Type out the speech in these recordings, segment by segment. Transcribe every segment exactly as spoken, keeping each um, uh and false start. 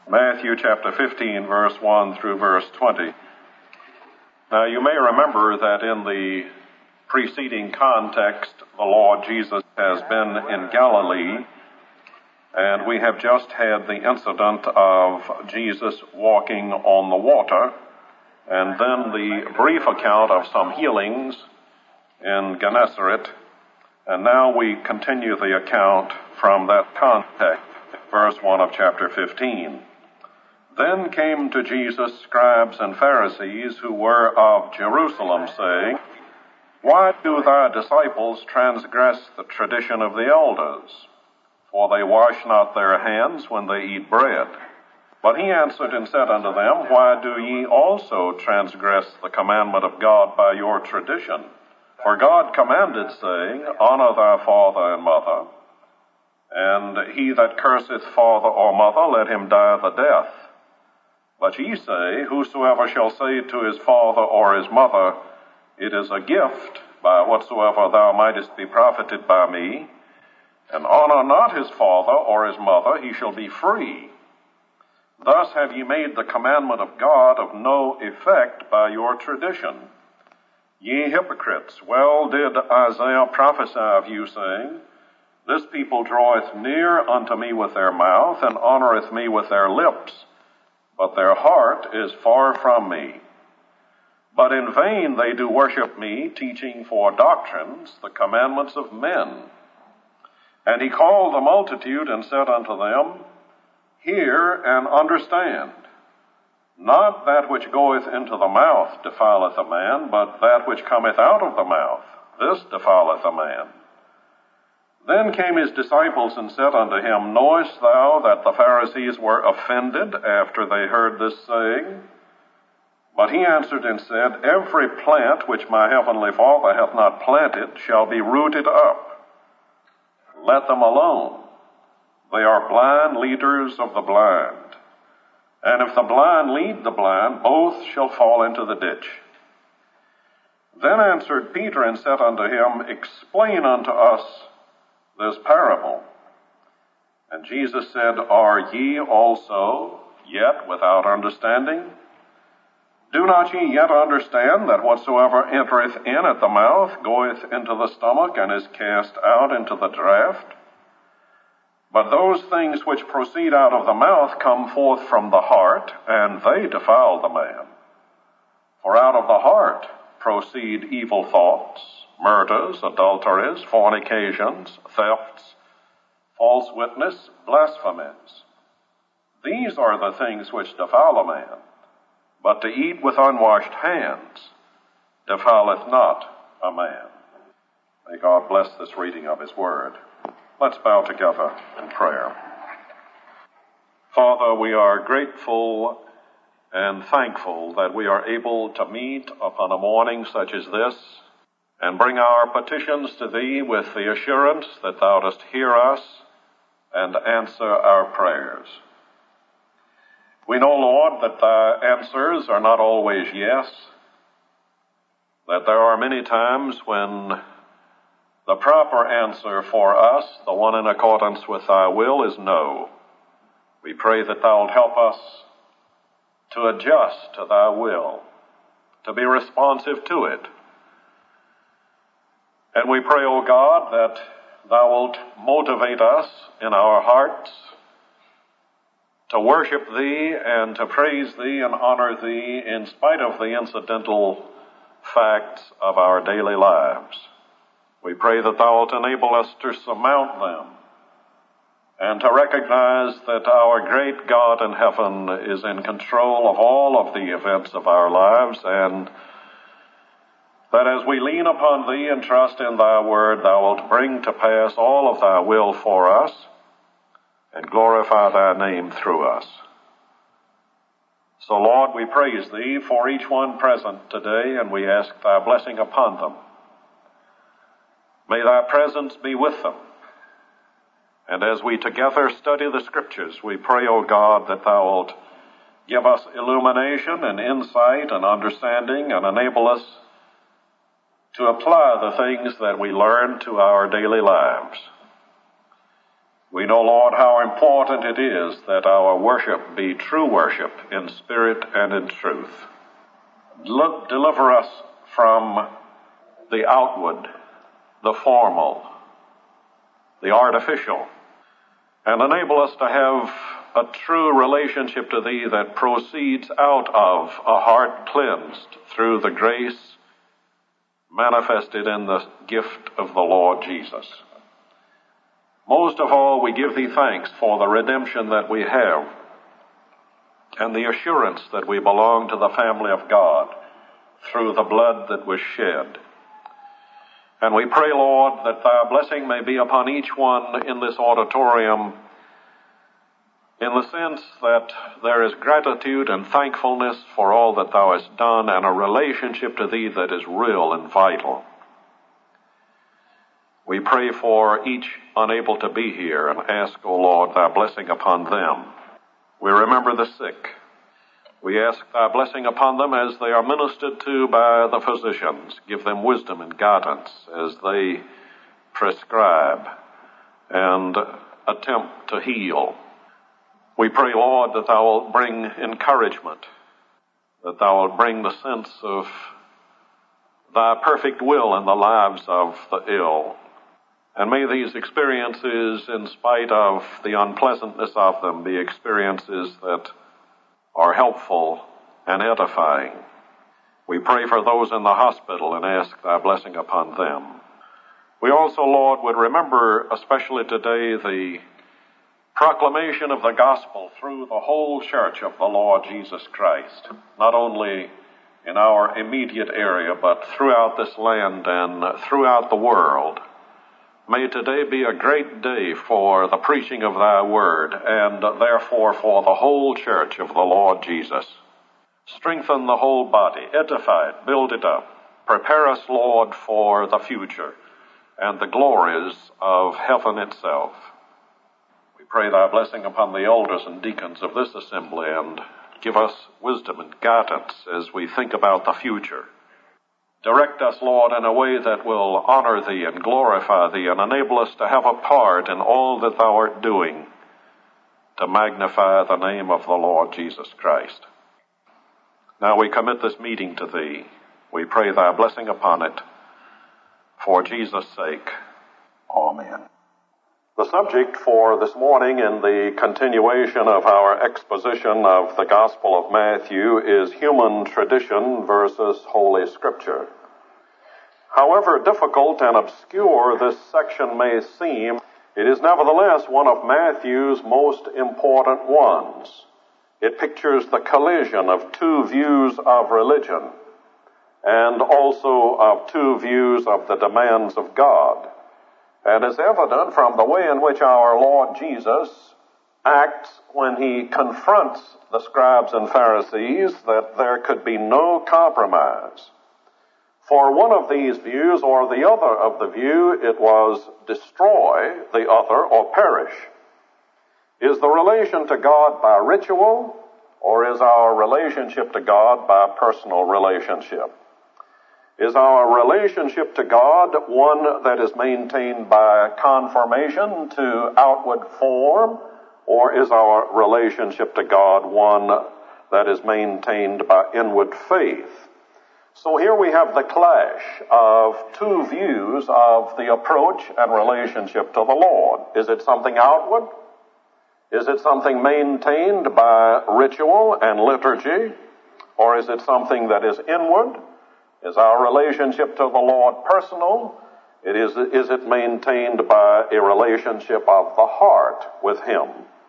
Matthew chapter fifteen, verse one through verse twenty. Now you may remember that in the preceding context, the Lord Jesus has been in Galilee, and we have just had the incident of Jesus walking on the water, and then the brief account of some healings in Gennesaret, and now we continue the account from that context, verse one of chapter fifteen. Then came to Jesus scribes and Pharisees who were of Jerusalem, saying, Why do thy disciples transgress the tradition of the elders? For they wash not their hands when they eat bread. But he answered and said unto them, Why do ye also transgress the commandment of God by your tradition? For God commanded, saying, Honor thy father and mother, and he that curseth father or mother, let him die the death. But ye say, Whosoever shall say to his father or his mother, It is a gift, by whatsoever thou mightest be profited by me, and honor not his father or his mother, he shall be free. Thus have ye made the commandment of God of no effect by your tradition. Ye hypocrites, well did Isaiah prophesy of you, saying, This people draweth near unto me with their mouth, and honoreth me with their lips, but their heart is far from me. But in vain they do worship me, teaching for doctrines the commandments of men. And he called the multitude and said unto them, Hear and understand. Not that which goeth into the mouth defileth a man, but that which cometh out of the mouth, this defileth a man. Then came his disciples and said unto him, Knowest thou that the Pharisees were offended after they heard this saying? But he answered and said, Every plant which my heavenly Father hath not planted shall be rooted up. Let them alone. They are blind leaders of the blind. And if the blind lead the blind, both shall fall into the ditch. Then answered Peter and said unto him, Explain unto us this parable. And Jesus said, Are ye also yet without understanding? Do not ye yet understand that whatsoever entereth in at the mouth goeth into the stomach, and is cast out into the draught? But those things which proceed out of the mouth come forth from the heart, and they defile the man. For out of the heart proceed evil thoughts, murders, adulteries, fornications, thefts, false witness, blasphemies. These are the things which defile a man. But to eat with unwashed hands defileth not a man. May God bless this reading of his word. Let's bow together in prayer. Father, we are grateful and thankful that we are able to meet upon a morning such as this and bring our petitions to thee with the assurance that thou dost hear us and answer our prayers. We know, Lord, that thy answers are not always yes, that there are many times when the proper answer for us, the one in accordance with thy will, is no. We pray that thou wilt help us to adjust to thy will, to be responsive to it. And we pray, O God, that thou wilt motivate us in our hearts to worship thee and to praise thee and honor thee in spite of the incidental facts of our daily lives. We pray that thou wilt enable us to surmount them and to recognize that our great God in heaven is in control of all of the events of our lives, and that as we lean upon thee and trust in thy word, thou wilt bring to pass all of thy will for us and glorify thy name through us. So, Lord, we praise thee for each one present today, and we ask thy blessing upon them. May thy presence be with them. And as we together study the Scriptures, we pray, O God, that thou wilt give us illumination and insight and understanding and enable us to apply the things that we learn to our daily lives. We know, Lord, how important it is that our worship be true worship in spirit and in truth. Look, deliver us from the outward, the formal, the artificial, and enable us to have a true relationship to Thee that proceeds out of a heart cleansed through the grace manifested in the gift of the Lord Jesus. Most of all, we give Thee thanks for the redemption that we have and the assurance that we belong to the family of God through the blood that was shed. And we pray, Lord, that Thy blessing may be upon each one in this auditorium in the sense that there is gratitude and thankfulness for all that Thou hast done and a relationship to Thee that is real and vital. We pray for each unable to be here and ask, O Lord, Thy blessing upon them. We remember the sick. We ask Thy blessing upon them as they are ministered to by the physicians. Give them wisdom and guidance as they prescribe and attempt to heal. We pray, Lord, that Thou wilt bring encouragement, that Thou wilt bring the sense of Thy perfect will in the lives of the ill. And may these experiences, in spite of the unpleasantness of them, be experiences that are helpful and edifying. We pray for those in the hospital and ask Thy blessing upon them. We also, Lord, would remember especially today the proclamation of the gospel through the whole church of the Lord Jesus Christ, not only in our immediate area, but throughout this land and throughout the world. May today be a great day for the preaching of Thy word, and therefore for the whole church of the Lord Jesus. Strengthen the whole body, edify it, build it up. Prepare us, Lord, for the future and the glories of heaven itself. We pray Thy blessing upon the elders and deacons of this assembly, and give us wisdom and guidance as we think about the future. Direct us, Lord, in a way that will honor Thee and glorify Thee and enable us to have a part in all that Thou art doing to magnify the name of the Lord Jesus Christ. Now we commit this meeting to Thee. We pray Thy blessing upon it. For Jesus' sake, amen. The subject for this morning in the continuation of our exposition of the Gospel of Matthew is human tradition versus Holy Scripture. However difficult and obscure this section may seem, it is nevertheless one of Matthew's most important ones. It pictures the collision of two views of religion and also of two views of the demands of God. And is evident from the way in which our Lord Jesus acts when He confronts the scribes and Pharisees that there could be no compromise. For one of these views or the other of the view, it was destroy the other or perish. Is the relation to God by ritual, or is our relationship to God by personal relationship? Is our relationship to God one that is maintained by conformation to outward form, or is our relationship to God one that is maintained by inward faith? So here we have the clash of two views of the approach and relationship to the Lord. Is it something outward? Is it something maintained by ritual and liturgy? Or is it something that is inward? Is our relationship to the Lord personal? It is, is it maintained by a relationship of the heart with Him?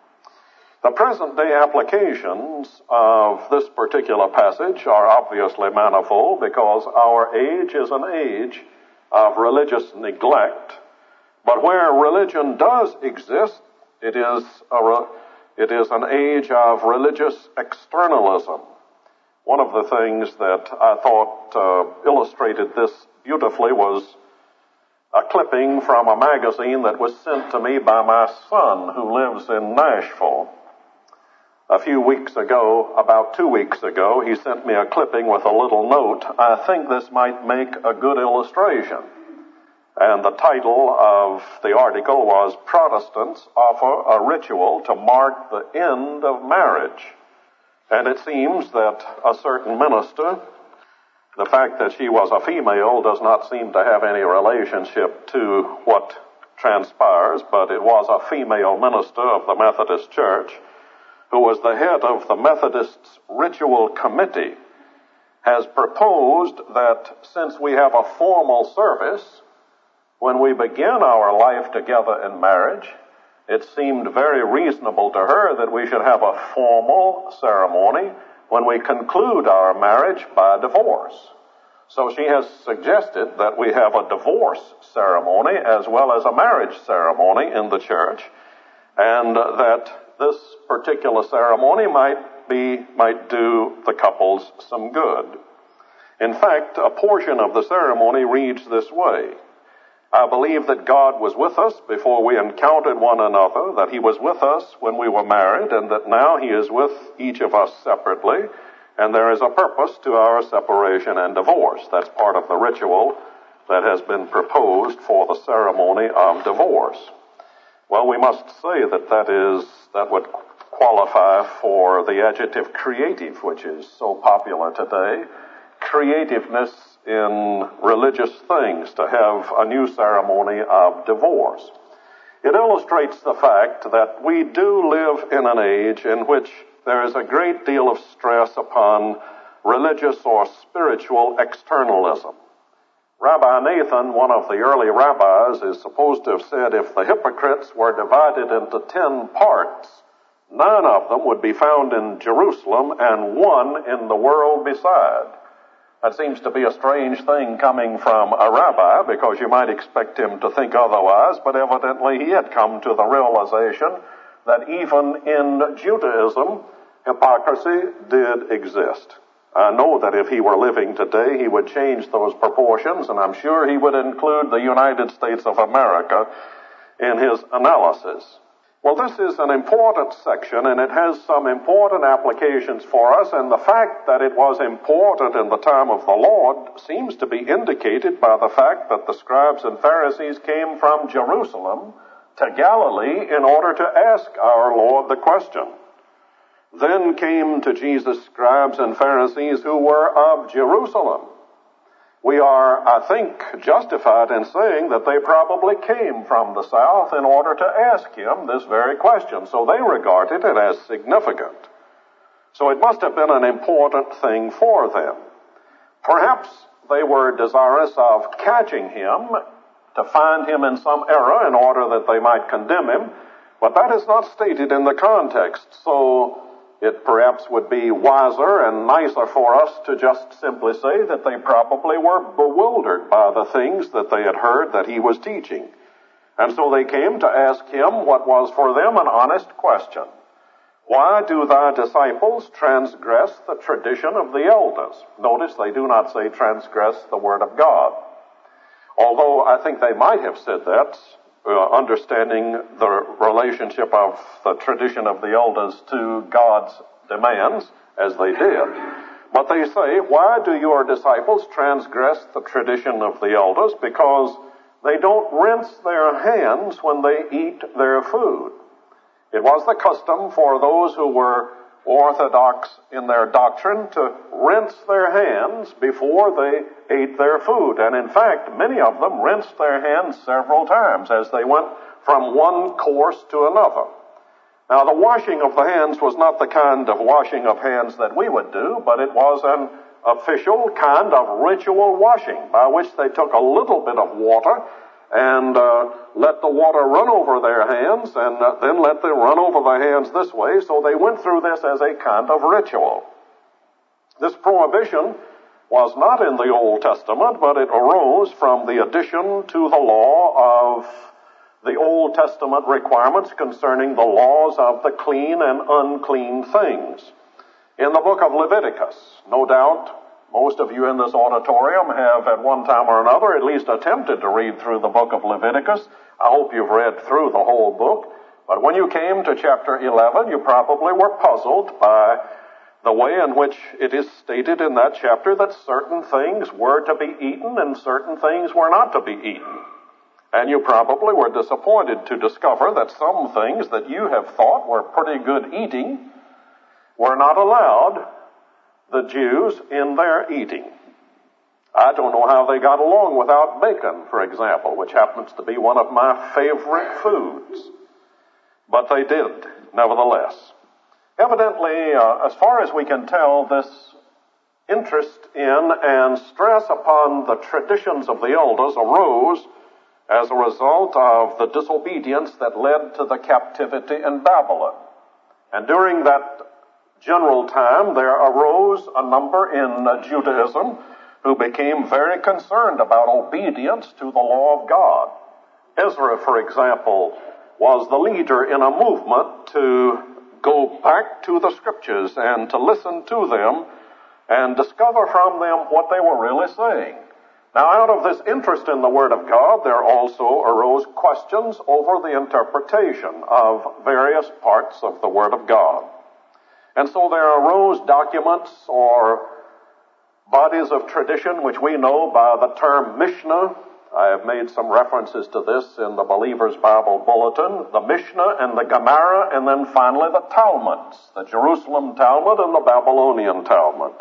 The present day applications of this particular passage are obviously manifold because our age is an age of religious neglect. But where religion does exist, it is, a, it is an age of religious externalism. One of the things that I thought uh, illustrated this beautifully was a clipping from a magazine that was sent to me by my son who lives in Nashville. A few weeks ago, about two weeks ago, he sent me a clipping with a little note. I think this might make a good illustration. And the title of the article was Protestants Offer a Ritual to Mark the End of Marriage. And it seems that a certain minister, the fact that she was a female does not seem to have any relationship to what transpires, but it was a female minister of the Methodist Church who was the head of the Methodists' Ritual Committee, has proposed that since we have a formal service when we begin our life together in marriage, it seemed very reasonable to her that we should have a formal ceremony when we conclude our marriage by divorce. So she has suggested that we have a divorce ceremony as well as a marriage ceremony in the church, and that this particular ceremony might be, might do the couples some good. In fact, a portion of the ceremony reads this way: I believe that God was with us before we encountered one another, that He was with us when we were married, and that now He is with each of us separately, and there is a purpose to our separation and divorce. That's part of the ritual that has been proposed for the ceremony of divorce. Well, we must say that that is, that would qualify for the adjective creative, which is so popular today. Creativeness in religious things, to have a new ceremony of divorce. It illustrates the fact that we do live in an age in which there is a great deal of stress upon religious or spiritual externalism. Rabbi Nathan, one of the early rabbis, is supposed to have said if the hypocrites were divided into ten parts, nine of them would be found in Jerusalem and one in the world beside. That seems to be a strange thing coming from a rabbi, because you might expect him to think otherwise, but evidently he had come to the realization that even in Judaism, hypocrisy did exist. I know that if he were living today, he would change those proportions, and I'm sure he would include the United States of America in his analysis. Well, this is an important section, and it has some important applications for us, and the fact that it was important in the time of the Lord seems to be indicated by the fact that the scribes and Pharisees came from Jerusalem to Galilee in order to ask our Lord the question. Then came to Jesus scribes and Pharisees who were of Jerusalem. We are, I think, justified in saying that they probably came from the south in order to ask him this very question. So they regarded it as significant. So it must have been an important thing for them. Perhaps they were desirous of catching him, to find him in some error in order that they might condemn him, but that is not stated in the context. So it perhaps would be wiser and nicer for us to just simply say that they probably were bewildered by the things that they had heard that he was teaching. And so they came to ask him what was for them an honest question. Why do thy disciples transgress the tradition of the elders? Notice they do not say transgress the word of God. Although I think they might have said that, Uh, understanding the relationship of the tradition of the elders to God's demands, as they did. But they say, why do your disciples transgress the tradition of the elders? Because they don't rinse their hands when they eat their food. It was the custom for those who were orthodox in their doctrine to rinse their hands before they ate their food. And in fact, many of them rinsed their hands several times as they went from one course to another. Now, the washing of the hands was not the kind of washing of hands that we would do, but it was an official kind of ritual washing by which they took a little bit of water and uh, let the water run over their hands, and uh, then let them run over their hands this way. So they went through this as a kind of ritual. This prohibition was not in the Old Testament, but it arose from the addition to the law of the Old Testament requirements concerning the laws of the clean and unclean things. In the book of Leviticus, no doubt, most of you in this auditorium have at one time or another at least attempted to read through the book of Leviticus. I hope you've read through the whole book. But when you came to chapter eleven, you probably were puzzled by the way in which it is stated in that chapter that certain things were to be eaten and certain things were not to be eaten. And you probably were disappointed to discover that some things that you have thought were pretty good eating were not allowed the Jews in their eating. I don't know how they got along without bacon, for example, which happens to be one of my favorite foods. But they did, nevertheless. Evidently, uh, as far as we can tell, this interest in and stress upon the traditions of the elders arose as a result of the disobedience that led to the captivity in Babylon. And during that general time, there arose a number in uh, Judaism who became very concerned about obedience to the law of God. Ezra, for example, was the leader in a movement to go back to the Scriptures and to listen to them and discover from them what they were really saying. Now, out of this interest in the Word of God, there also arose questions over the interpretation of various parts of the Word of God. And so there arose documents or bodies of tradition which we know by the term Mishnah. I have made some references to this in the Believer's Bible Bulletin. The Mishnah and the Gemara, and then finally the Talmuds, the Jerusalem Talmud and the Babylonian Talmud.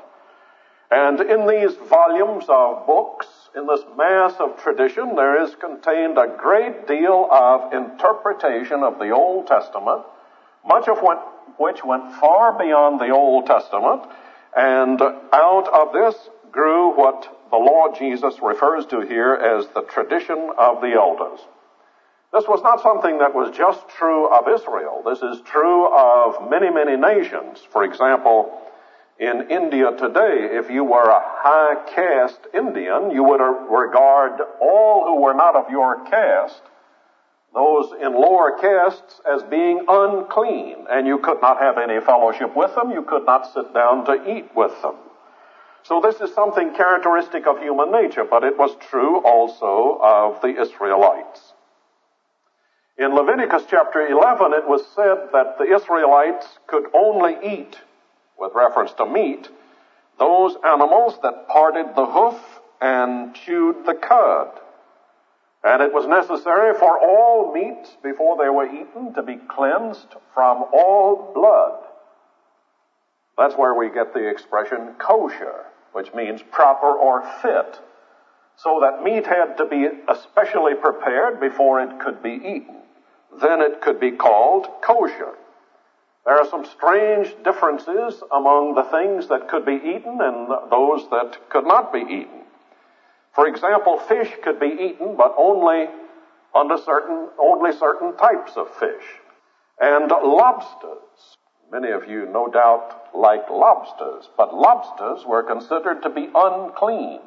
And in these volumes of books, in this mass of tradition, there is contained a great deal of interpretation of the Old Testament, much of what, which went far beyond the Old Testament, and out of this grew what the Lord Jesus refers to here as the tradition of the elders. This was not something that was just true of Israel. This is true of many, many nations. For example, in India today, if you were a high caste Indian, you would regard all who were not of your caste, those in lower castes, as being unclean, and you could not have any fellowship with them. You could not sit down to eat with them. So this is something characteristic of human nature, but it was true also of the Israelites. In Leviticus chapter eleven, it was said that the Israelites could only eat, with reference to meat, those animals that parted the hoof and chewed the cud. And it was necessary for all meats before they were eaten to be cleansed from all blood. That's where we get the expression kosher, which means proper or fit. So that meat had to be especially prepared before it could be eaten. Then it could be called kosher. There are some strange differences among the things that could be eaten and those that could not be eaten. For example, fish could be eaten, but only under certain, only certain types of fish. And lobsters. Many of you, no doubt, like lobsters, but lobsters were considered to be unclean.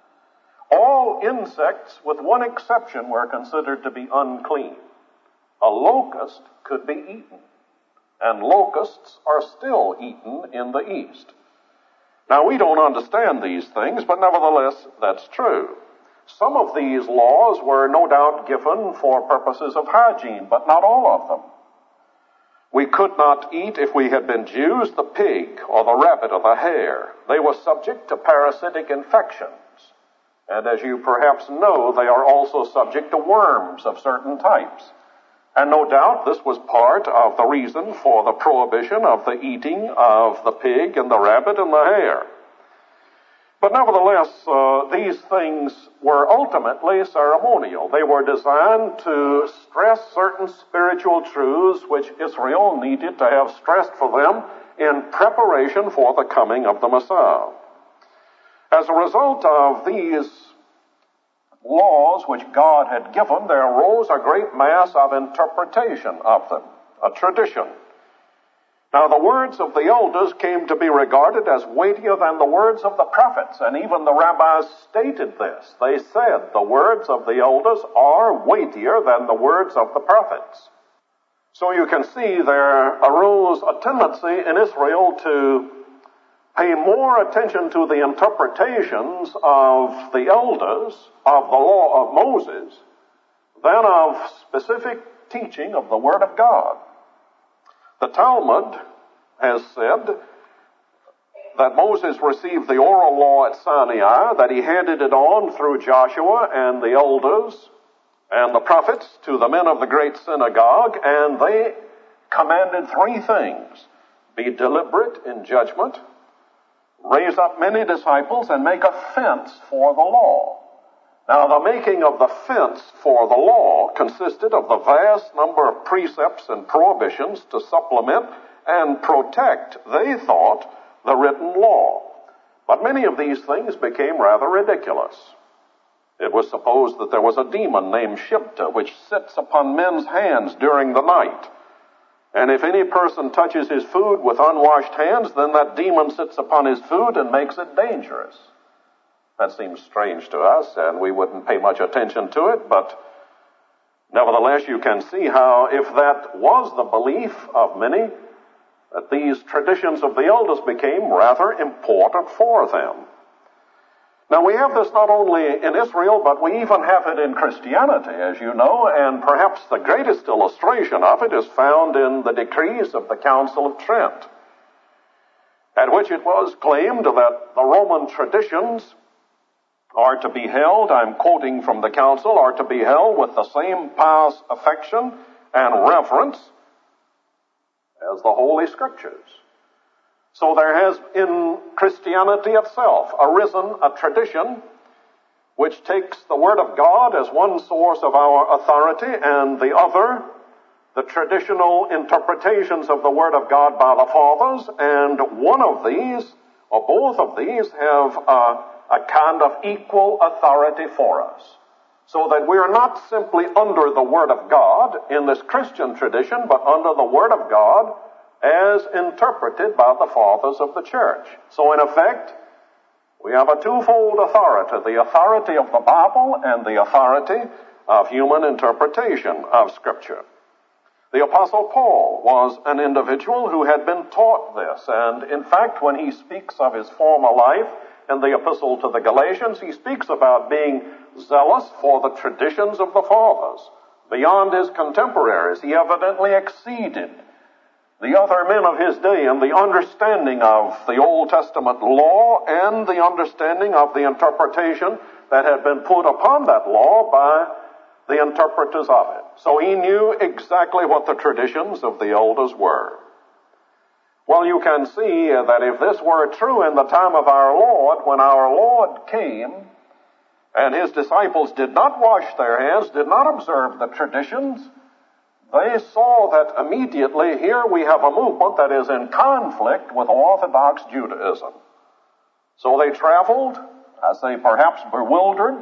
All insects, with one exception, were considered to be unclean. A locust could be eaten, and locusts are still eaten in the East. Now, we don't understand these things, but nevertheless, that's true. Some of these laws were no doubt given for purposes of hygiene, but not all of them. We could not eat, if we had been Jews, the pig or the rabbit or the hare. They were subject to parasitic infections. And as you perhaps know, they are also subject to worms of certain types. And no doubt this was part of the reason for the prohibition of the eating of the pig and the rabbit and the hare. But nevertheless, uh, these things were ultimately ceremonial. They were designed to stress certain spiritual truths which Israel needed to have stressed for them in preparation for the coming of the Messiah. As a result of these laws which God had given, there arose a great mass of interpretation of them, a tradition. Now, the words of the elders came to be regarded as weightier than the words of the prophets, and even the rabbis stated this. They said the words of the elders are weightier than the words of the prophets. So you can see there arose a tendency in Israel to pay more attention to the interpretations of the elders of the law of Moses than of specific teaching of the Word of God. The Talmud has said that Moses received the oral law at Sinai, that he handed it on through Joshua and the elders, and the prophets to the men of the great synagogue, and they commanded three things: be deliberate in judgment, raise up many disciples, and make a fence for the law. Now, the making of the fence for the law consisted of the vast number of precepts and prohibitions to supplement and protect, they thought, the written law. But many of these things became rather ridiculous. It was supposed that there was a demon named Shibta which sits upon men's hands during the night. And if any person touches his food with unwashed hands, then that demon sits upon his food and makes it dangerous. That seems strange to us, and we wouldn't pay much attention to it, but nevertheless you can see how, if that was the belief of many, that these traditions of the elders became rather important for them. Now, we have this not only in Israel, but we even have it in Christianity, as you know, and perhaps the greatest illustration of it is found in the decrees of the Council of Trent, at which it was claimed that the Roman traditions are to be held, I'm quoting from the council, are to be held with the same pious affection and reverence as the Holy Scriptures. So there has in Christianity itself arisen a tradition which takes the Word of God as one source of our authority, and the other, the traditional interpretations of the Word of God by the fathers, and one of these, or both of these, have a, a kind of equal authority for us. So that we are not simply under the Word of God in this Christian tradition, but under the Word of God as interpreted by the fathers of the church. So in effect, we have a twofold authority: the authority of the Bible and the authority of human interpretation of Scripture. The Apostle Paul was an individual who had been taught this, and in fact, when he speaks of his former life in the epistle to the Galatians, he speaks about being zealous for the traditions of the fathers. Beyond his contemporaries, he evidently exceeded the other men of his day in the understanding of the Old Testament law and the understanding of the interpretation that had been put upon that law by the interpreters of it. So he knew exactly what the traditions of the elders were. Well, you can see that if this were true in the time of our Lord, when our Lord came and his disciples did not wash their hands, did not observe the traditions, they saw that immediately here we have a movement that is in conflict with Orthodox Judaism. So they traveled, I say perhaps bewildered,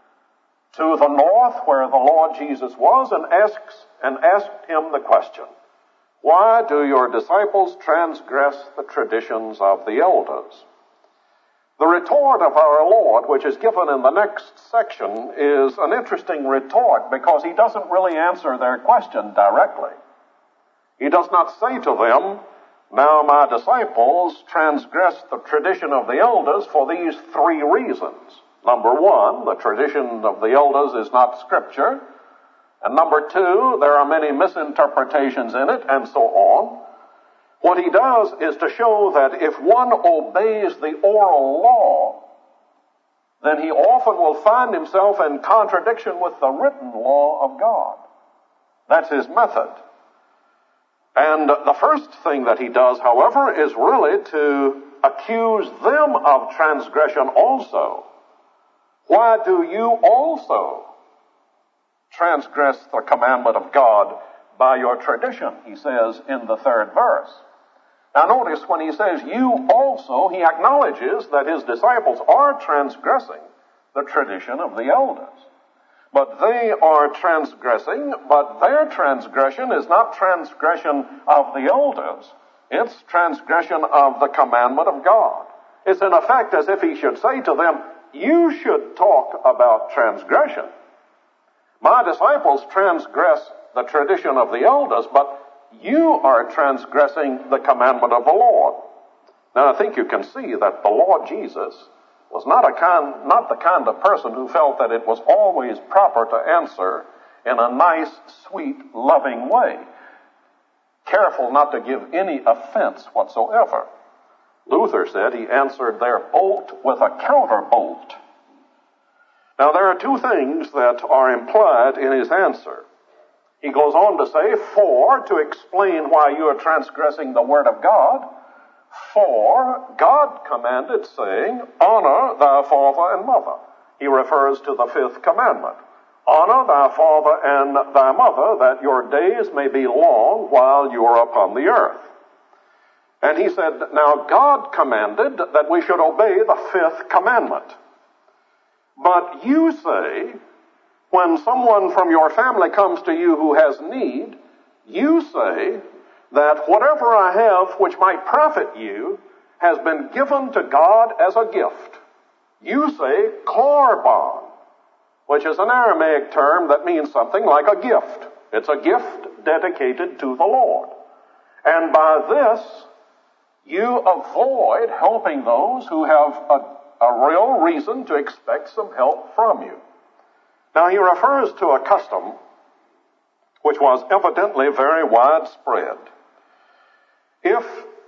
to the north where the Lord Jesus was, and asks and asked him the question, "Why do your disciples transgress the traditions of the elders?" The retort of our Lord, which is given in the next section, is an interesting retort because he doesn't really answer their question directly. He does not say to them, "Now my disciples transgress the tradition of the elders for these three reasons. Number one, the tradition of the elders is not Scripture. And number two, there are many misinterpretations in it," and so on. What he does is to show that if one obeys the oral law, then he often will find himself in contradiction with the written law of God. That's his method. And the first thing that he does, however, is really to accuse them of transgression also. Why do you also transgress the commandment of God by your tradition? He says in the third verse. Now notice when he says you also, he acknowledges that his disciples are transgressing the tradition of the elders. But they are transgressing, but their transgression is not transgression of the elders. It's transgression of the commandment of God. It's in effect as if he should say to them, you should talk about transgression. My disciples transgress the tradition of the elders, but you are transgressing the commandment of the Lord. Now I think you can see that the Lord Jesus was not a kind, not the kind of person who felt that it was always proper to answer in a nice, sweet, loving way, careful not to give any offense whatsoever. Luther said he answered their bolt with a counterbolt. Now, there are two things that are implied in his answer. He goes on to say, for, to explain why you are transgressing the word of God, for God commanded, saying, honor thy father and mother. He refers to the fifth commandment. Honor thy father and thy mother, that your days may be long while you are upon the earth. And he said, now God commanded that we should obey the fifth commandment. But you say, when someone from your family comes to you who has need, you say that whatever I have which might profit you has been given to God as a gift. You say korban, which is an Aramaic term that means something like a gift. It's a gift dedicated to the Lord. And by this, you avoid helping those who have a, a real reason to expect some help from you. Now, he refers to a custom which was evidently very widespread. If,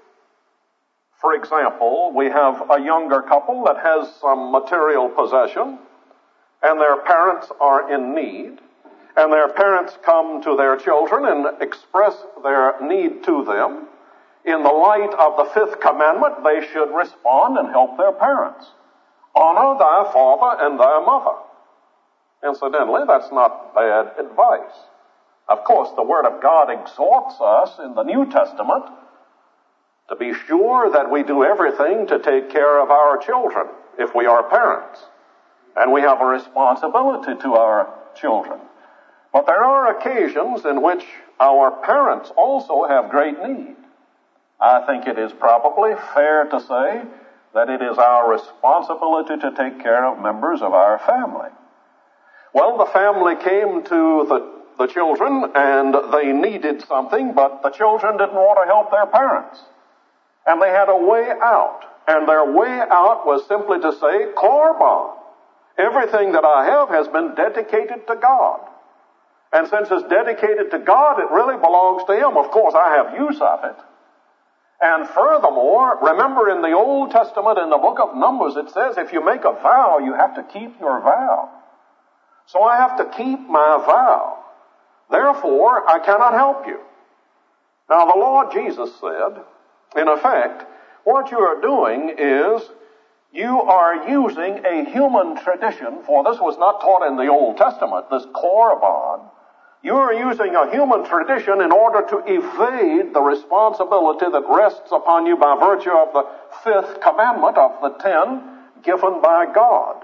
for example, we have a younger couple that has some material possession, and their parents are in need, and their parents come to their children and express their need to them, in the light of the fifth commandment, they should respond and help their parents. Honor thy father and thy mother. Incidentally, that's not bad advice. Of course, the Word of God exhorts us in the New Testament to be sure that we do everything to take care of our children if we are parents. And we have a responsibility to our children. But there are occasions in which our parents also have great need. I think it is probably fair to say that it is our responsibility to take care of members of our family. Well, the family came to the, the children and they needed something, but the children didn't want to help their parents. And they had a way out. And their way out was simply to say, korban. Everything that I have has been dedicated to God. And since it's dedicated to God, it really belongs to Him. Of course, I have use of it. And furthermore, remember in the Old Testament, in the book of Numbers, it says if you make a vow, you have to keep your vow. So I have to keep my vow. Therefore, I cannot help you. Now, the Lord Jesus said, in effect, what you are doing is you are using a human tradition, for this was not taught in the Old Testament, this korban. You are using a human tradition in order to evade the responsibility that rests upon you by virtue of the fifth commandment of the ten given by God.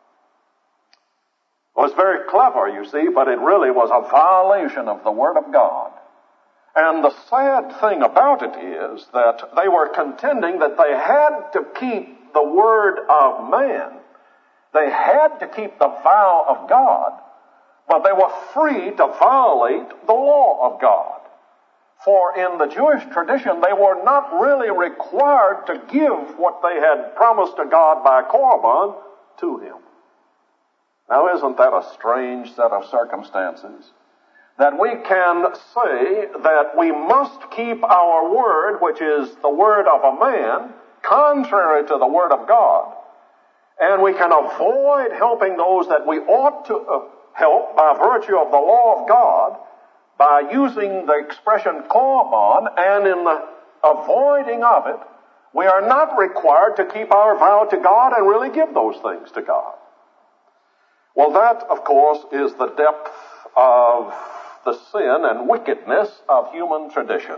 Well, it's very clever, you see, but it really was a violation of the Word of God. And the sad thing about it is that they were contending that they had to keep the word of man. They had to keep the vow of God, but they were free to violate the law of God. For in the Jewish tradition, they were not really required to give what they had promised to God by korban to Him. Now, isn't that a strange set of circumstances? That we can say that we must keep our word, which is the word of a man, contrary to the word of God, and we can avoid helping those that we ought to uh, help by virtue of the law of God by using the expression korban, and in the avoiding of it, we are not required to keep our vow to God and really give those things to God. Well, that, of course, is the depth of the sin and wickedness of human tradition.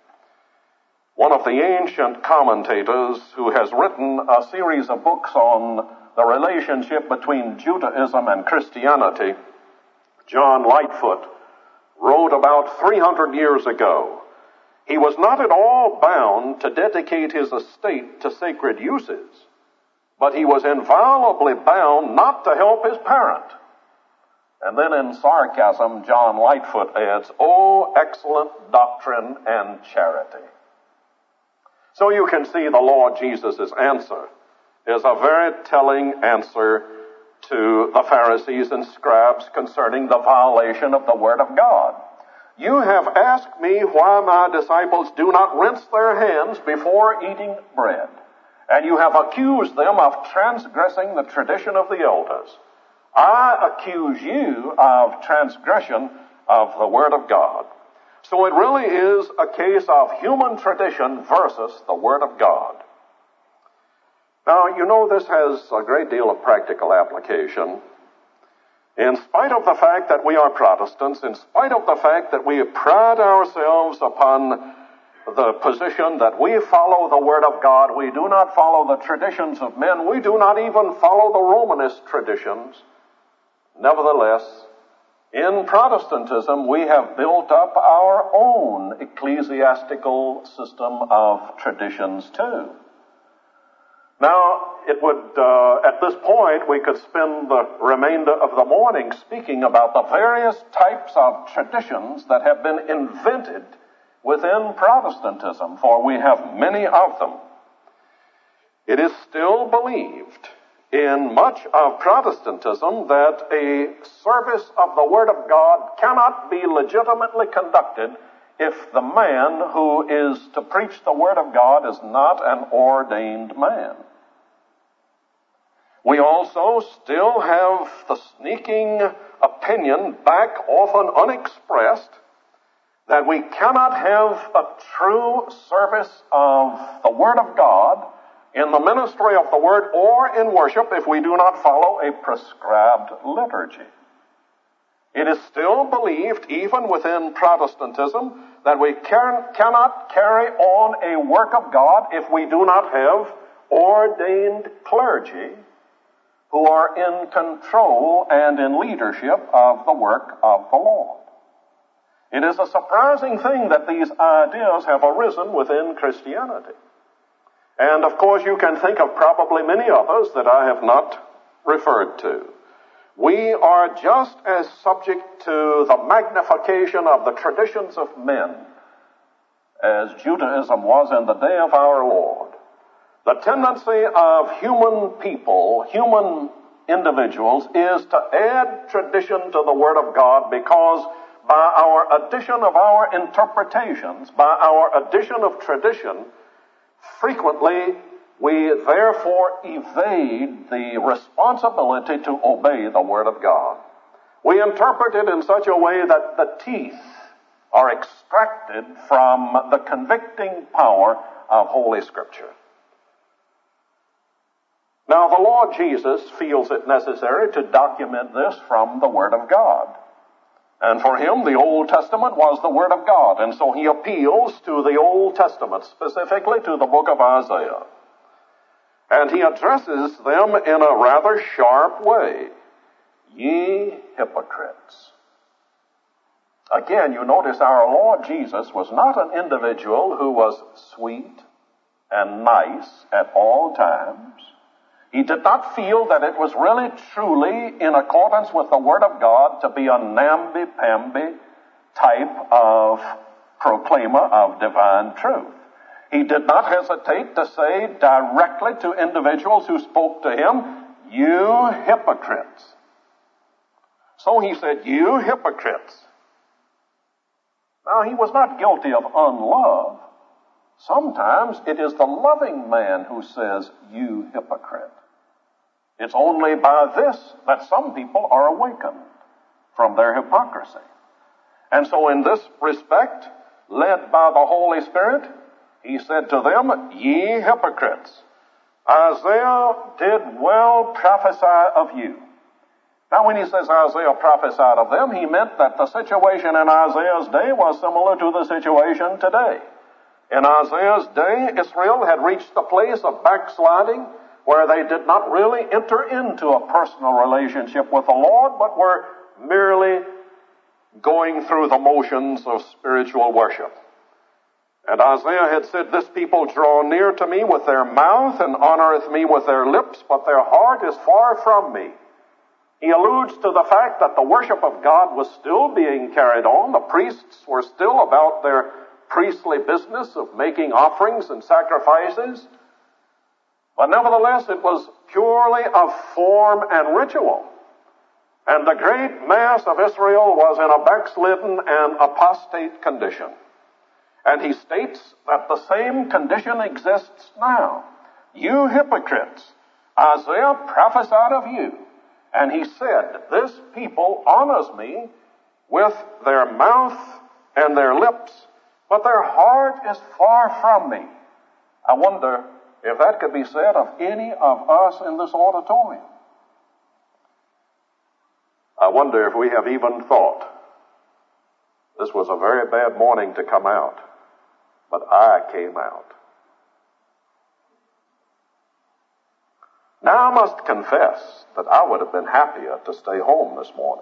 One of the ancient commentators who has written a series of books on the relationship between Judaism and Christianity, John Lightfoot, wrote about three hundred years ago, he was not at all bound to dedicate his estate to sacred uses, but he was inviolably bound not to help his parent. And then in sarcasm, John Lightfoot adds, "Oh, excellent doctrine and charity." So you can see the Lord Jesus' answer is a very telling answer to the Pharisees and scribes concerning the violation of the Word of God. You have asked me why my disciples do not rinse their hands before eating bread, and you have accused them of transgressing the tradition of the elders. I accuse you of transgression of the Word of God. So it really is a case of human tradition versus the Word of God. Now, you know this has a great deal of practical application. In spite of the fact that we are Protestants, in spite of the fact that we pride ourselves upon the position that we follow the Word of God, we do not follow the traditions of men, we do not even follow the Romanist traditions. Nevertheless, in Protestantism, we have built up our own ecclesiastical system of traditions too. Now, it would, uh, at this point, we could spend the remainder of the morning speaking about the various types of traditions that have been invented within Protestantism, for we have many of them. It is still believed in much of Protestantism that a service of the Word of God cannot be legitimately conducted if the man who is to preach the Word of God is not an ordained man. We also still have the sneaking opinion, back often unexpressed, that we cannot have a true service of the Word of God in the ministry of the Word or in worship if we do not follow a prescribed liturgy. It is still believed, even within Protestantism, that we can, cannot carry on a work of God if we do not have ordained clergy who are in control and in leadership of the work of the Lord. It is a surprising thing that these ideas have arisen within Christianity. And of course you can think of probably many others that I have not referred to. We are just as subject to the magnification of the traditions of men as Judaism was in the day of our Lord. The tendency of human people, human individuals, is to add tradition to the Word of God because by our addition of our interpretations, by our addition of tradition, frequently we therefore evade the responsibility to obey the Word of God. We interpret it in such a way that the teeth are extracted from the convicting power of Holy Scripture. Now, the Lord Jesus feels it necessary to document this from the Word of God. And for him, the Old Testament was the Word of God. And so he appeals to the Old Testament, specifically to the book of Isaiah. And he addresses them in a rather sharp way. Ye hypocrites. Again, you notice our Lord Jesus was not an individual who was sweet and nice at all times. He did not feel that it was really truly in accordance with the Word of God to be a namby-pamby type of proclaimer of divine truth. He did not hesitate to say directly to individuals who spoke to him, you hypocrites. So he said, you hypocrites. Now, he was not guilty of unlove. Sometimes it is the loving man who says, you hypocrite. It's only by this that some people are awakened from their hypocrisy. And so in this respect, led by the Holy Spirit, he said to them, ye hypocrites, Isaiah did well prophesy of you. Now when he says Isaiah prophesied of them, he meant that the situation in Isaiah's day was similar to the situation today. In Isaiah's day, Israel had reached the place of backsliding where they did not really enter into a personal relationship with the Lord, but were merely going through the motions of spiritual worship. And Isaiah had said, this people draw near to me with their mouth and honoreth me with their lips, but their heart is far from me. He alludes to the fact that the worship of God was still being carried on. The priests were still about their priestly business of making offerings and sacrifices. But nevertheless, it was purely of form and ritual. And the great mass of Israel was in a backslidden and apostate condition. And he states that the same condition exists now. You hypocrites, Isaiah prophesied of you. And he said, this people honors me with their mouth and their lips, but their heart is far from me. I wonder if that could be said of any of us in this auditorium. I wonder if we have even thought, this was a very bad morning to come out, but I came out. Now I must confess that I would have been happier to stay home this morning.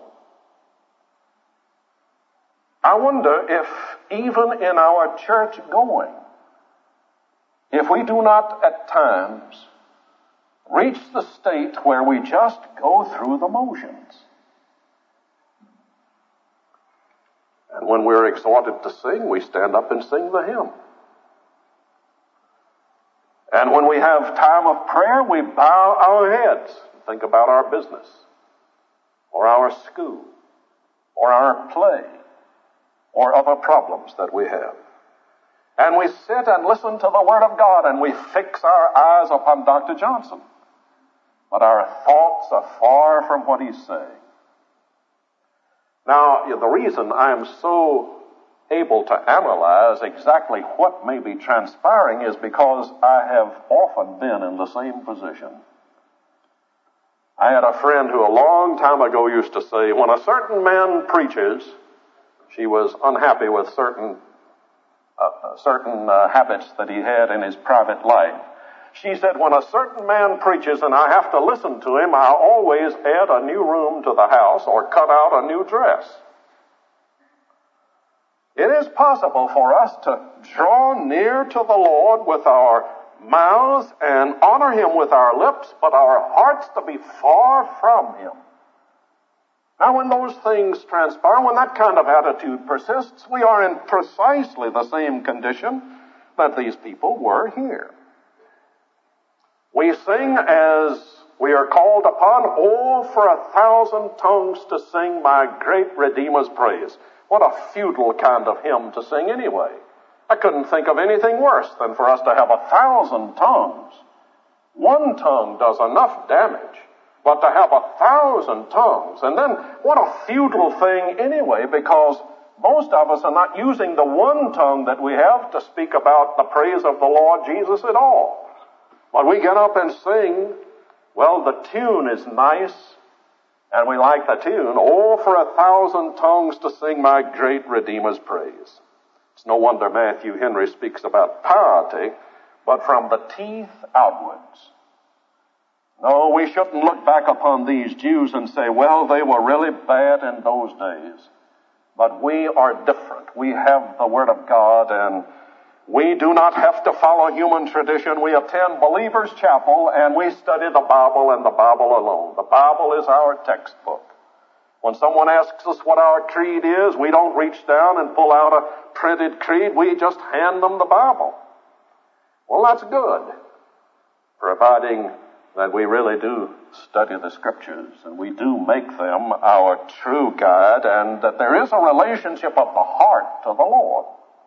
I wonder if even in our church going, if we do not at times reach the state where we just go through the motions. And when we're exhorted to sing, we stand up and sing the hymn. And when we have time of prayer, we bow our heads and think about our business, or our school, or our play, or other problems that we have. And we sit and listen to the Word of God, and we fix our eyes upon Doctor Johnson. But our thoughts are far from what he's saying. Now, the reason I am so able to analyze exactly what may be transpiring is because I have often been in the same position. I had a friend who a long time ago used to say, when a certain man preaches, she was unhappy with certain uh, certain uh, habits that he had in his private life. She said, when a certain man preaches and I have to listen to him, I always add a new room to the house or cut out a new dress. It is possible for us to draw near to the Lord with our mouths and honor Him with our lips, but our hearts to be far from Him. Now, when those things transpire, when that kind of attitude persists, we are in precisely the same condition that these people were here. We sing as we are called upon, oh, for a thousand tongues to sing my great Redeemer's praise. What a futile kind of hymn to sing anyway. I couldn't think of anything worse than for us to have a thousand tongues. One tongue does enough damage, but to have a thousand tongues, and then what a futile thing anyway, because most of us are not using the one tongue that we have to speak about the praise of the Lord Jesus at all. When we get up and sing, well, the tune is nice, and we like the tune. Oh, for a thousand tongues to sing my great Redeemer's praise. It's no wonder Matthew Henry speaks about piety, but from the teeth outwards. No, we shouldn't look back upon these Jews and say, well, they were really bad in those days. But we are different. We have the Word of God, and we do not have to follow human tradition. We attend Believers' Chapel, and we study the Bible and the Bible alone. The Bible is our textbook. When someone asks us what our creed is, we don't reach down and pull out a printed creed. We just hand them the Bible. Well, that's good, providing that we really do study the Scriptures and we do make them our true guide, and that there is a relationship of the heart to the Lord.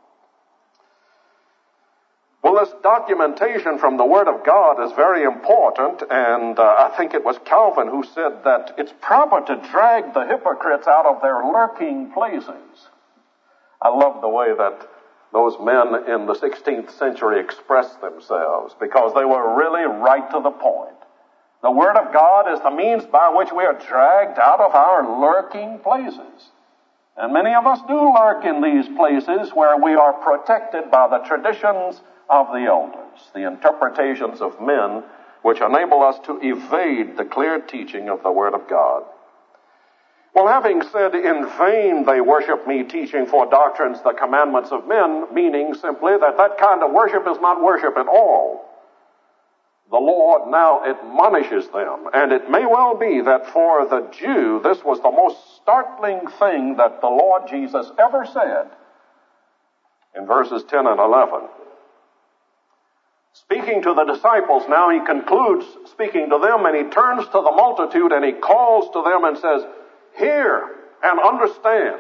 Well, this documentation from the Word of God is very important, and uh, I think it was Calvin who said that it's proper to drag the hypocrites out of their lurking places. I love the way that those men in the sixteenth century expressed themselves, because they were really right to the point. The Word of God is the means by which we are dragged out of our lurking places. And many of us do lurk in these places where we are protected by the traditions of the elders, the interpretations of men, which enable us to evade the clear teaching of the Word of God. Well, having said, in vain they worship me, teaching for doctrines the commandments of men, meaning simply that that kind of worship is not worship at all. The Lord now admonishes them, and it may well be that for the Jew, this was the most startling thing that the Lord Jesus ever said in verses ten and eleven. Speaking to the disciples, now he concludes speaking to them, and he turns to the multitude and he calls to them and says, hear and understand.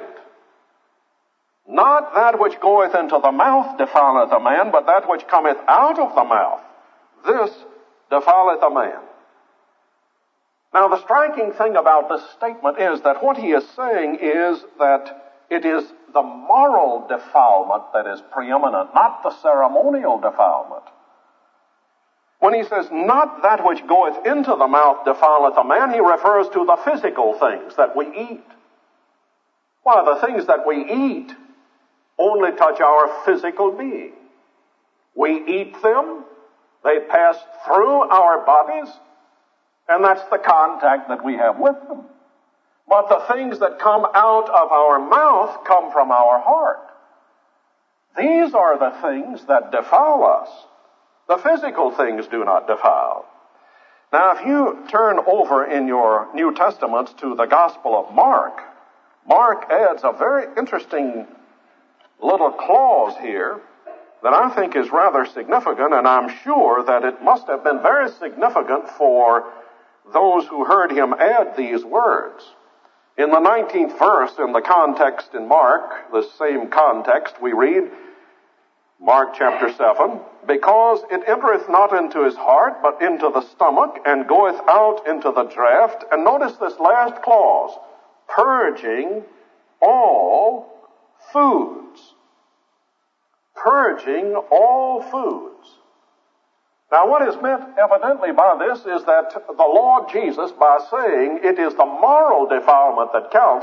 Not that which goeth into the mouth defileth a man, but that which cometh out of the mouth, this defileth a man. Now, the striking thing about this statement is that what he is saying is that it is the moral defilement that is preeminent, not the ceremonial defilement. When he says, not that which goeth into the mouth defileth a man, he refers to the physical things that we eat. Why, the things that we eat only touch our physical being. We eat them, they pass through our bodies, and that's the contact that we have with them. But the things that come out of our mouth come from our heart. These are the things that defile us. The physical things do not defile. Now, if you turn over in your New Testaments to the Gospel of Mark, Mark adds a very interesting little clause here that I think is rather significant, and I'm sure that it must have been very significant for those who heard him add these words. In the nineteenth verse, in the context in Mark, the same context, we read, Mark chapter seven, because it entereth not into his heart, but into the stomach, and goeth out into the draught. And notice this last clause, purging all foods. Purging all foods. Now, what is meant evidently by this is that the Lord Jesus, by saying it is the moral defilement that counts,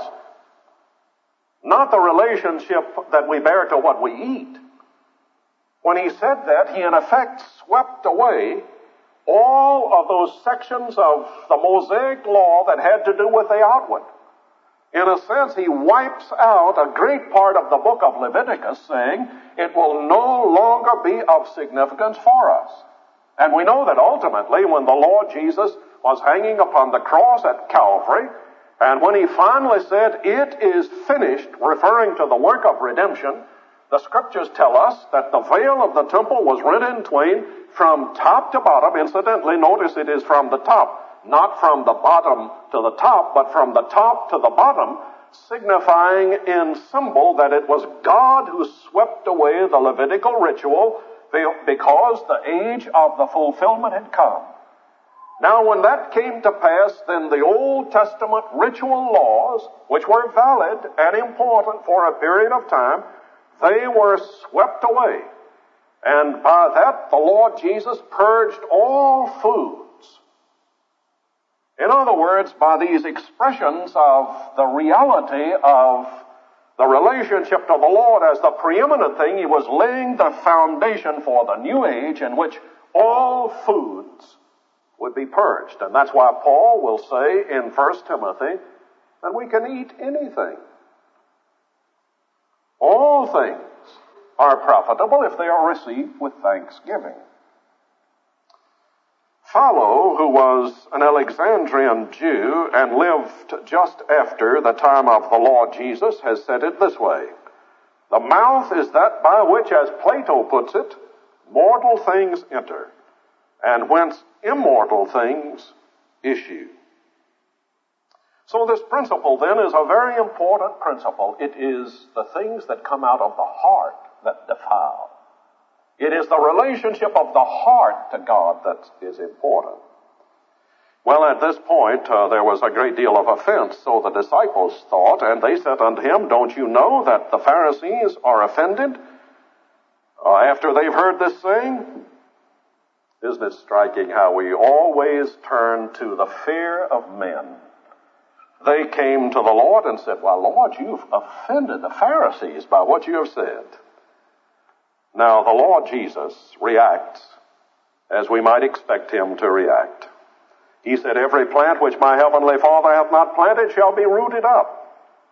not the relationship that we bear to what we eat. When he said that, he in effect swept away all of those sections of the Mosaic law that had to do with the outward. In a sense, he wipes out a great part of the book of Leviticus, saying it will no longer be of significance for us. And we know that ultimately, when the Lord Jesus was hanging upon the cross at Calvary, and when he finally said, "It is finished," referring to the work of redemption, the scriptures tell us that the veil of the temple was rent in twain from top to bottom. Incidentally, notice it is from the top, not from the bottom to the top, but from the top to the bottom, signifying in symbol that it was God who swept away the Levitical ritual because the age of the fulfillment had come. Now, when that came to pass, then the Old Testament ritual laws, which were valid and important for a period of time, they were swept away. And by that, the Lord Jesus purged all foods. In other words, by these expressions of the reality of the relationship to the Lord as the preeminent thing, he was laying the foundation for the new age in which all foods would be purged. And that's why Paul will say in First Timothy that we can eat anything. All things are profitable if they are received with thanksgiving. Philo, who was an Alexandrian Jew and lived just after the time of the Lord Jesus, has said it this way: the mouth is that by which, as Plato puts it, mortal things enter, and whence immortal things issue. So this principle, then, is a very important principle. It is the things that come out of the heart that defile. It is the relationship of the heart to God that is important. Well, at this point, uh, there was a great deal of offense, so the disciples thought, and they said unto him, "Don't you know that the Pharisees are offended uh, after they've heard this saying?" Isn't it striking how we always turn to the fear of men? They came to the Lord and said, "Well, Lord, you've offended the Pharisees by what you have said." Now, the Lord Jesus reacts as we might expect him to react. He said, "Every plant which my heavenly Father hath not planted shall be rooted up.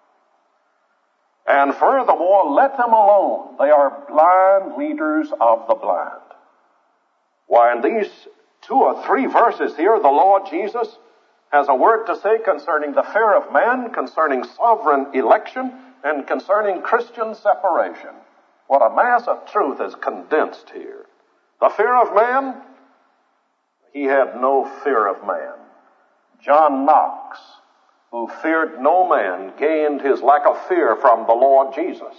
And furthermore, let them alone. They are blind leaders of the blind." Why, in these two or three verses here, the Lord Jesus has a word to say concerning the fear of man, concerning sovereign election, and concerning Christian separation. What a mass of truth is condensed here. The fear of man, he had no fear of man. John Knox, who feared no man, gained his lack of fear from the Lord Jesus.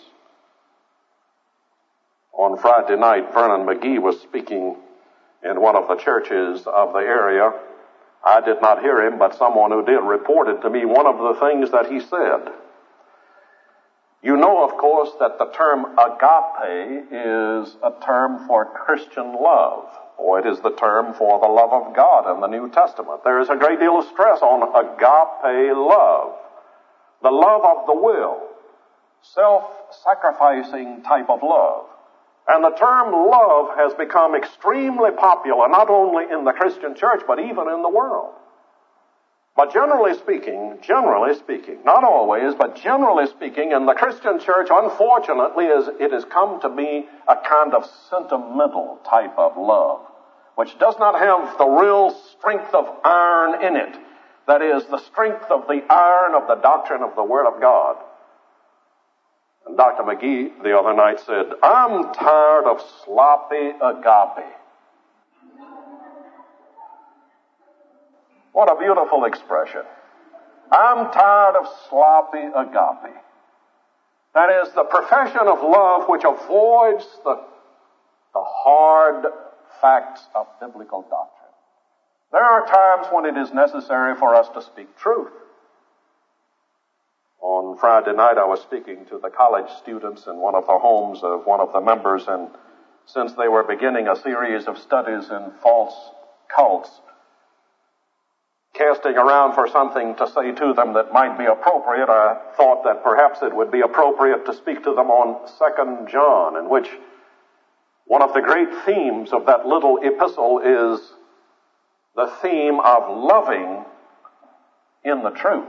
On Friday night, Vernon McGee was speaking in one of the churches of the area I did not hear him, but someone who did reported to me one of the things that he said. You know, of course, that the term agape is a term for Christian love, or it is the term for the love of God in the New Testament. There is a great deal of stress on agape love, the love of the will, self-sacrificing type of love. And the term love has become extremely popular, not only in the Christian church, but even in the world. But generally speaking, generally speaking, not always, but generally speaking, in the Christian church, unfortunately, is it has come to be a kind of sentimental type of love, which does not have the real strength of iron in it. That is, the strength of the iron of the doctrine of the Word of God. And Doctor McGee the other night said, I'm tired of sloppy agape. What a beautiful expression. I'm tired of sloppy agape. That is, the profession of love which avoids the, the hard facts of biblical doctrine. There are times when it is necessary for us to speak truth. On Friday night, I was speaking to the college students in one of the homes of one of the members, and since they were beginning a series of studies in false cults, casting around for something to say to them that might be appropriate, I thought that perhaps it would be appropriate to speak to them on Second John, in which one of the great themes of that little epistle is the theme of loving in the truth.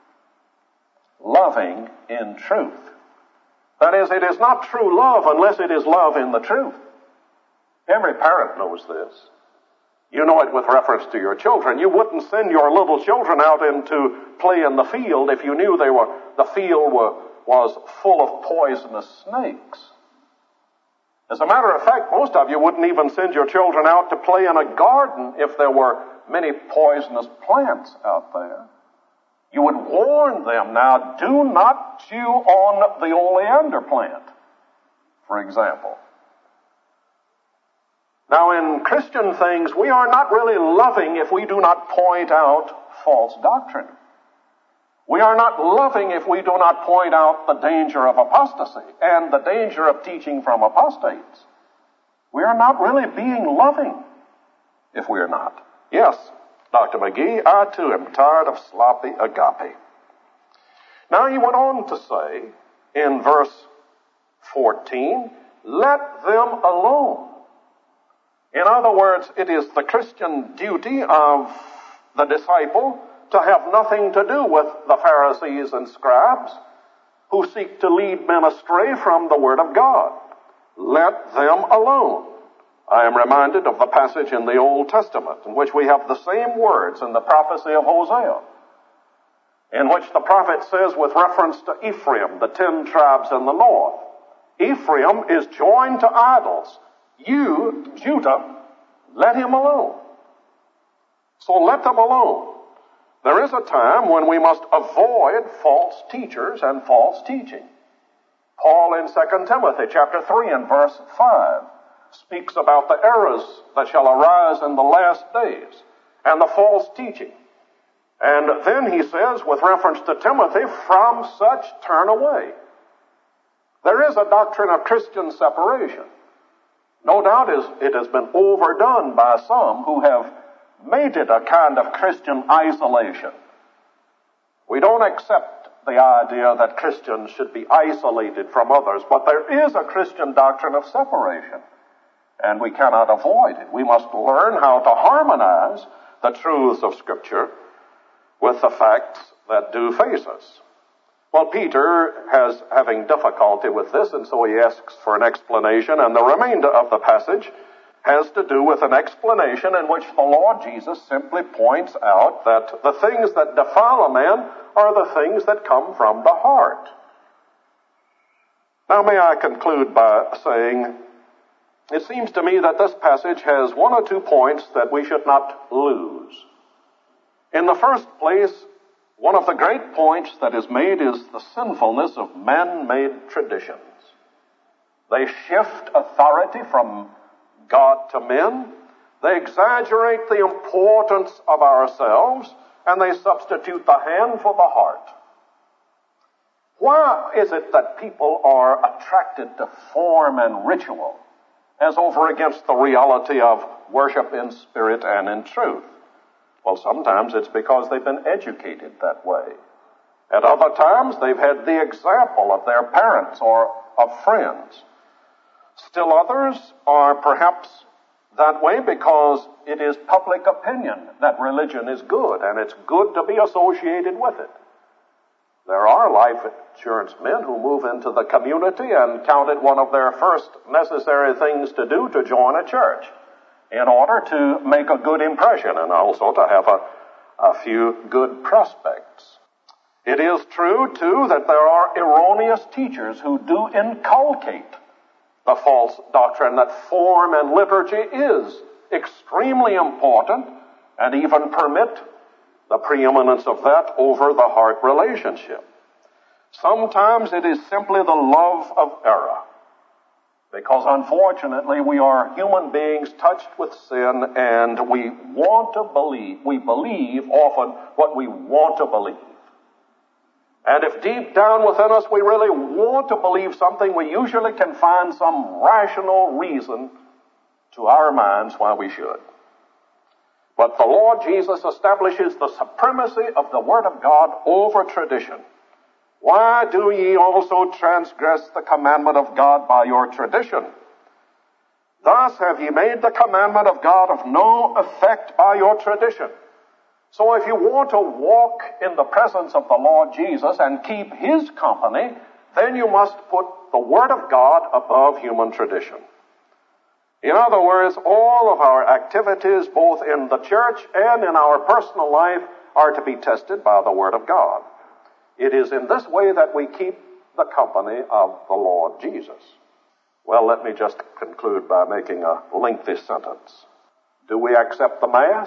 Loving in truth. That is, it is not true love unless it is love in the truth. Every parent knows this. You know it with reference to your children. You wouldn't send your little children out into play in the field if you knew they were the field were, was full of poisonous snakes. As a matter of fact, most of you wouldn't even send your children out to play in a garden if there were many poisonous plants out there. You would warn them, now, do not chew on the oleander plant, for example. Now, in Christian things, we are not really loving if we do not point out false doctrine. We are not loving if we do not point out the danger of apostasy and the danger of teaching from apostates. We are not really being loving if we are not. Yes, Doctor McGee, I too am tired of sloppy agape. Now he went on to say in verse fourteen, let them alone. In other words, it is the Christian duty of the disciple to have nothing to do with the Pharisees and scribes who seek to lead men astray from the Word of God. Let them alone. I am reminded of the passage in the Old Testament in which we have the same words in the prophecy of Hosea, in which the prophet says with reference to Ephraim, the ten tribes in the north, Ephraim is joined to idols. You, Judah, let him alone. So let them alone. There is a time when we must avoid false teachers and false teaching. Paul in Second Timothy chapter three and verse five speaks about the errors that shall arise in the last days and the false teaching. And then he says, with reference to Timothy, from such turn away. There is a doctrine of Christian separation. No doubt it has been overdone by some who have made it a kind of Christian isolation. We don't accept the idea that Christians should be isolated from others, but there is a Christian doctrine of separation, and we cannot avoid it. We must learn how to harmonize the truths of Scripture with the facts that do face us. Well, Peter has having difficulty with this, and so he asks for an explanation, and the remainder of the passage has to do with an explanation in which the Lord Jesus simply points out that the things that defile a man are the things that come from the heart. Now, may I conclude by saying, it seems to me that this passage has one or two points that we should not lose. In the first place, one of the great points that is made is the sinfulness of man-made traditions. They shift authority from God to men. They exaggerate the importance of ourselves, and they substitute the hand for the heart. Why is it that people are attracted to form and ritual as over against the reality of worship in spirit and in truth? Well, sometimes it's because they've been educated that way. At other times, they've had the example of their parents or of friends. Still others are perhaps that way because it is public opinion that religion is good, and it's good to be associated with it. There are life insurance men who move into the community and count it one of their first necessary things to do to join a church in order to make a good impression and also to have a, a few good prospects. It is true, too, that there are erroneous teachers who do inculcate the false doctrine that form and liturgy is extremely important and even permit the preeminence of that over the heart relationship. Sometimes it is simply the love of error, because unfortunately we are human beings touched with sin, and we want to believe, we believe often what we want to believe. And if deep down within us we really want to believe something, we usually can find some rational reason to our minds why we should. But the Lord Jesus establishes the supremacy of the Word of God over tradition. Why do ye also transgress the commandment of God by your tradition? Thus have ye made the commandment of God of no effect by your tradition. So if you want to walk in the presence of the Lord Jesus and keep His company, then you must put the Word of God above human tradition. In other words, all of our activities, both in the church and in our personal life, are to be tested by the Word of God. It is in this way that we keep the company of the Lord Jesus. Well, let me just conclude by making a lengthy sentence. Do we accept the Mass?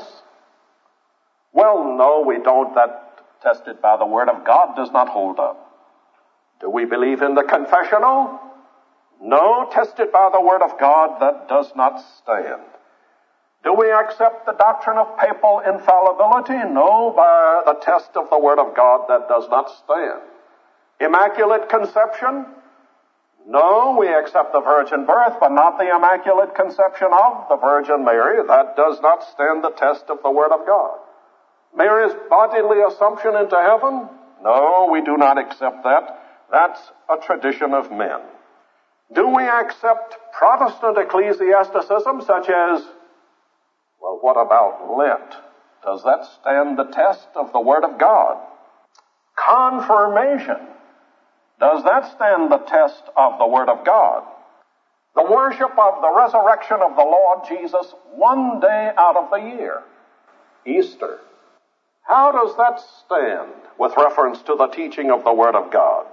Well, no, we don't. That, tested by the Word of God, does not hold up. Do we believe in the confessional? No, tested by the Word of God, that does not stand. Do we accept the doctrine of papal infallibility? No, by the test of the Word of God, that does not stand. Immaculate conception? No, we accept the virgin birth, but not the immaculate conception of the Virgin Mary. That does not stand the test of the Word of God. Mary's bodily assumption into heaven? No, we do not accept that. That's a tradition of men. Do we accept Protestant ecclesiasticism such as, well, what about Lent? Does that stand the test of the Word of God? Confirmation. Does that stand the test of the Word of God? The worship of the resurrection of the Lord Jesus one day out of the year. Easter. How does that stand with reference to the teaching of the Word of God?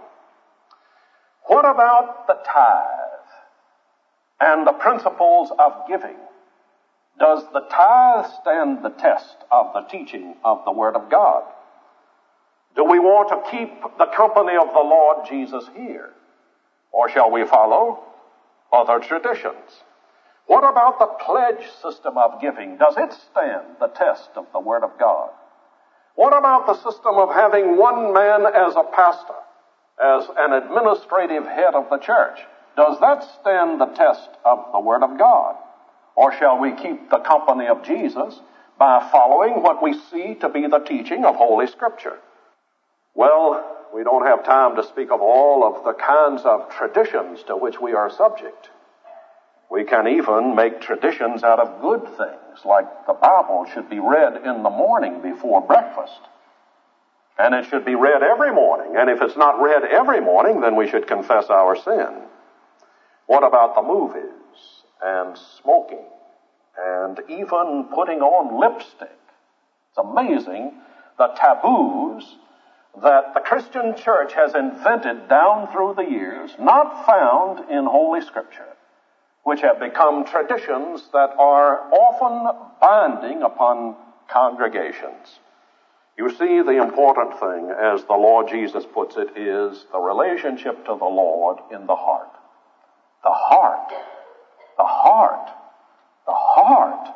What about the tithe and the principles of giving? Does the tithe stand the test of the teaching of the Word of God? Do we want to keep the company of the Lord Jesus here? Or shall we follow other traditions? What about the pledge system of giving? Does it stand the test of the Word of God? What about the system of having one man as a pastor, as an administrative head of the church? Does that stand the test of the Word of God? Or shall we keep the company of Jesus by following what we see to be the teaching of Holy Scripture? Well, we don't have time to speak of all of the kinds of traditions to which we are subject. We can even make traditions out of good things, like the Bible should be read in the morning before breakfast. And it should be read every morning. And if it's not read every morning, then we should confess our sin. What about the movies and smoking and even putting on lipstick? It's amazing the taboos that the Christian church has invented down through the years, not found in Holy Scripture, which have become traditions that are often binding upon congregations. You see, the important thing, as the Lord Jesus puts it, is the relationship to the Lord in the heart. The heart. The heart. The heart.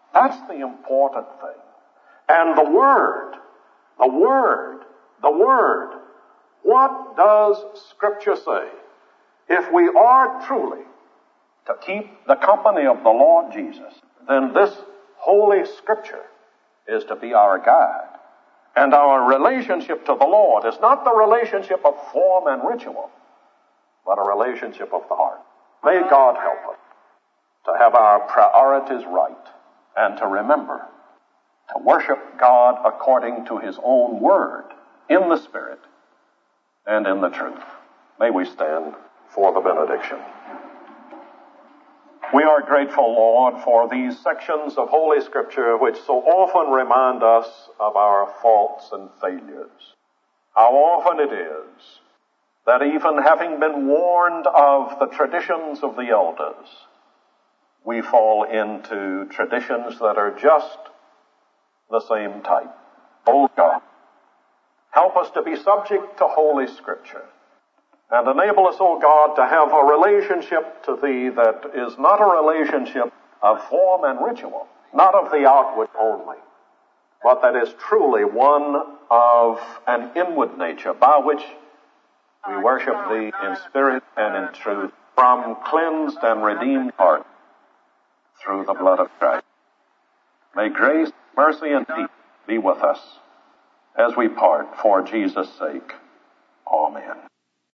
That's the important thing. And the Word, the Word, the Word. What does Scripture say? If we are truly to keep the company of the Lord Jesus, then this Holy Scripture is to be our guide. And our relationship to the Lord is not the relationship of form and ritual, but a relationship of the heart. May God help us to have our priorities right and to remember to worship God according to His own Word, in the Spirit and in the truth. May we stand for the benediction. We are grateful, Lord, for these sections of Holy Scripture which so often remind us of our faults and failures. How often it is that even having been warned of the traditions of the elders, we fall into traditions that are just the same type. Oh God, help us to be subject to Holy Scripture. And enable us, O God, to have a relationship to Thee that is not a relationship of form and ritual, not of the outward only, but that is truly one of an inward nature by which we worship Thee in spirit and in truth from cleansed and redeemed heart through the blood of Christ. May grace, mercy, and peace be with us as we part for Jesus' sake. Amen.